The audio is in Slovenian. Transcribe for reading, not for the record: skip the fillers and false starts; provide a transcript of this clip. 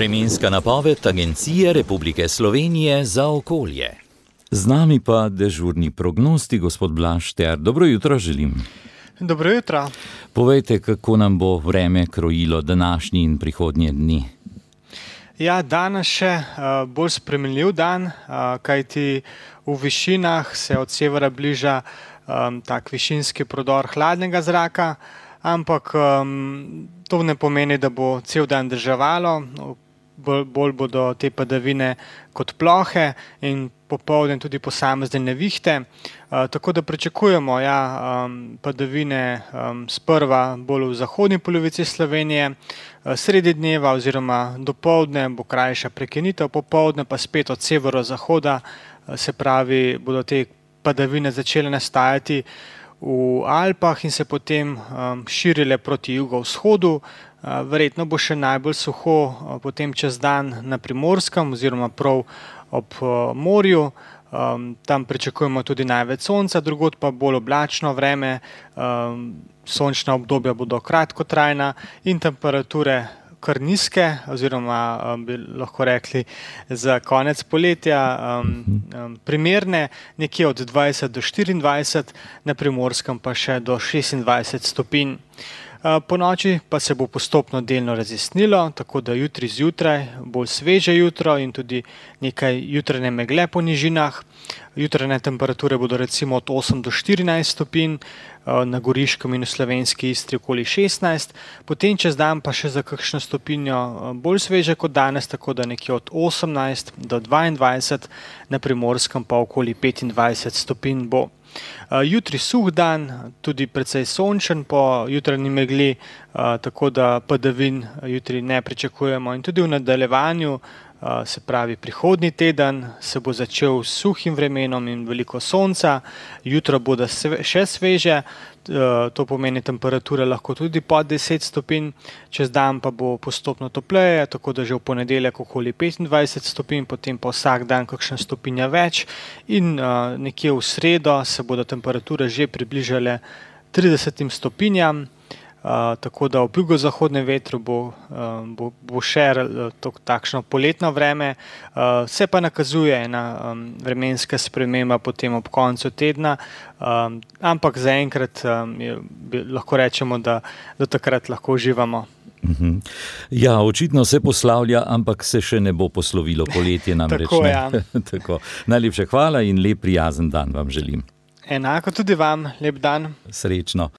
Vremenska napoved Agencije Republike Slovenije za okolje. Z nami pa dežurni prognosti, gospod Blaž Šter. Dobro jutro želim. Dobro jutro. Povejte, kako nam bo vreme krojilo današnji in prihodnje dni. Ja, danes še bolj spremenljiv dan, kajti v višinah se od severa bliža tak višinski prodor hladnega zraka, ampak to ne pomeni, da bo cel dan deževalo, bolj bodo te padavine kot plohe in popoldne tudi posamezne nevihte. Tako da pričakujemo padavine sprva bolj v zahodni polovici Slovenije, sredi dneva oziroma dopoldne bo krajša prekinitev, popoldne pa spet od severozahoda, se pravi, bodo te padavine začele nastajati v Alpah in se potem širile proti jugovzhodu. Verjetno bo še najbolj suho potem čez dan na Primorskem oziroma prav ob morju. Tam pričakujemo tudi največ sonca, drugod pa bolj oblačno vreme, sončna obdobja bodo kratkotrajna in temperature kar nizke, oziroma bi lahko rekli za konec poletja primerne, nekje od 20 do 24, na Primorskem pa še do 26 stopinj. Po noči pa se bo postopno delno razjasnilo, tako da jutri zjutraj bolj sveže jutro in tudi nekaj jutranje megle po nižinah. Jutranje temperature bodo recimo od 8 do 14 stopinj, na Goriškem in v Slovenski Istri okoli 16, potem čez dan pa še za kakšno stopinjo bolj sveže kot danes, tako da nekje od 18 do 22, na Primorskem pa okoli 25 stopinj bo. Jutri suh dan, tudi precej sončen po jutranji megli, tako da padavin jutri ne pričakujemo in tudi v nadaljevanju, se pravi prihodnji teden, se bo začel s suhim vremenom in veliko sonca, jutro bodo še sveže, to pomeni temperature lahko tudi pod 10 stopinj, čez dan pa bo postopno topleje, tako da že v ponedeljek okoli 25 stopinj, potem pa vsak dan kakšna stopinja več in nekje v sredo se bodo temperature že približale 30 stopinjam, tako da ob jugozahodnem vetru bo še takšno poletno vreme. Se pa nakazuje ena vremenska sprememba potem ob koncu tedna, ampak zaenkrat lahko rečemo, da do takrat lahko uživamo. Ja, očitno se poslavlja, ampak se še ne bo poslovilo poletje namreč. Tako, ja. Tako. Najlepša hvala in lep prijazen dan vam želim. Enako tudi vam, lep dan. Srečno.